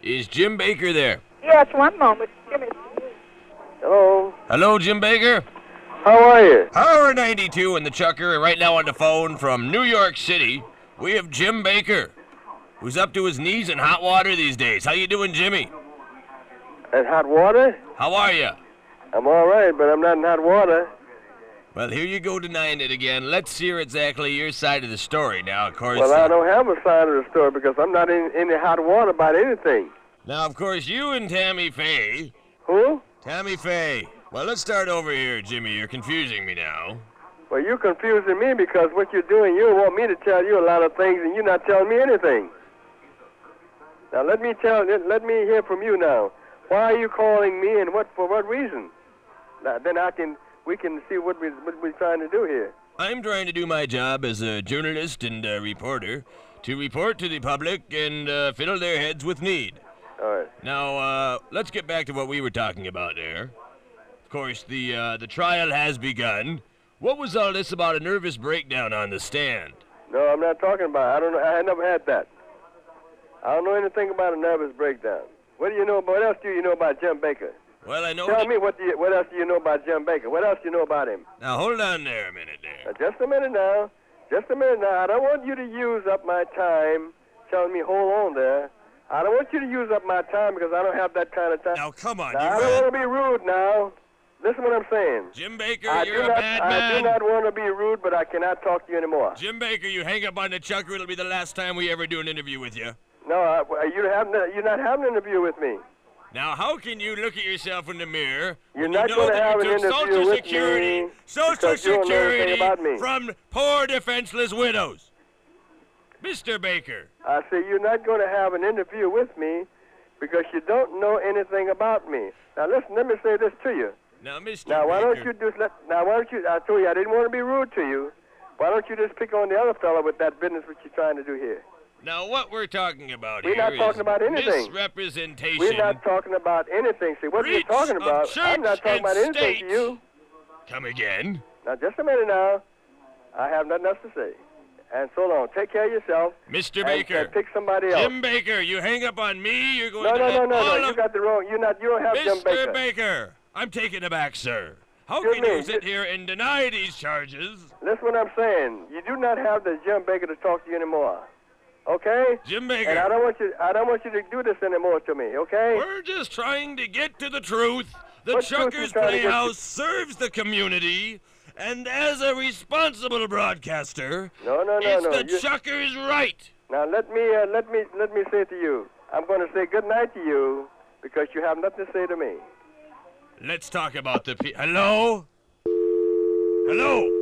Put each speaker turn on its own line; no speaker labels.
Is Jim Baker there?
Yes, one moment. Jimmy.
Hello.
Hello, Jim Baker?
How are you?
Power 92 and the Chucker, right now on the phone from New York City. We have Jim Baker, who's up to his knees in hot water these days. How you doing, Jimmy?
In hot water?
How are you?
I'm all right, but I'm not in hot water.
Well, here you go denying it again. Let's hear exactly your side of the story now, of course.
Well, I don't have a side of the story because I'm not in any hot water about anything.
Now, of course, you and Tammy Faye.
Who?
Tammy Faye. Well, let's start over here, Jimmy. You're confusing me now.
Well, you're confusing me because what you're doing, you want me to tell you a lot of things and you're not telling me anything. Now, let me hear from you now. Why are you calling me and for what reason? Now, then we can see what we're trying to do here.
I'm trying to do my job as a journalist and a reporter to report to the public and fill their heads with need.
All right.
Now, let's get back to what we were talking about there. Of course, the trial has begun. What was all this about a nervous breakdown on the stand?
No, I'm not talking about it. I don't know. I never had that. I don't know anything about a nervous breakdown. What else do you know about Jim Baker?
Well, I know...
Tell me what else do you know about Jim Baker? What else do you know about him?
Now, hold on there a minute there.
Just a minute now. Just a minute now. I don't want you to use up my time telling me hold on there. I don't want you to use up my time because I don't have that kind of time.
Now, come on.
Now, I don't want to be rude now. Listen what I'm saying.
Jim Baker, you're a bad man.
I do not want to be rude, but I cannot talk to you anymore.
Jim Baker, you hang up on the Chucker. It'll be the last time we ever do an interview with you.
No, you're not having an interview with me.
Now, how can you look at yourself in the mirror
You're
when
not
you know
going to
that
have
you
an
took
interview with me
Social
because you don't know anything
Security
about me.
from poor defenseless widows? Mr. Baker.
I say you're not going to have an interview with me because you don't know anything about me. Now, listen, let me say this to you.
Now, Mr.
Now, why
Baker.
don't you just I told you I didn't want to be rude to you. Why don't you just pick on the other fellow with that business what you're trying to do here?
Now, what we're talking about
We're
here
not talking about anything.
misrepresentation.
We're not talking about anything. See, what you're talking about, I'm not talking about anything to you.
Come again?
Now, just a minute now. I have nothing else to say. And so long. Take care of yourself.
Mr. Baker.
And pick somebody else.
Jim Baker, you hang up on me, you're going
No,
to
no,
let
no, no,
all
no. You
of...
got the wrong. You don't have Jim Baker.
Mr. Baker, I'm taking it back, sir. How
Excuse
can
me,
you sit here and deny these charges?
Listen what I'm saying. You do not have the Jim Baker to talk to you anymore. Okay?
Jim Baker.
And I don't want you to do this anymore to me, okay?
We're just trying to get to the truth. The
What truth
Chuckers
you trying to get to?
Playhouse serves the community, and as a responsible broadcaster,
No.
it's the Chuckers' right.
Now let me say to you. I'm going to say good night to you because you have nothing to say to me.
Let's talk about the... Hello? Hello?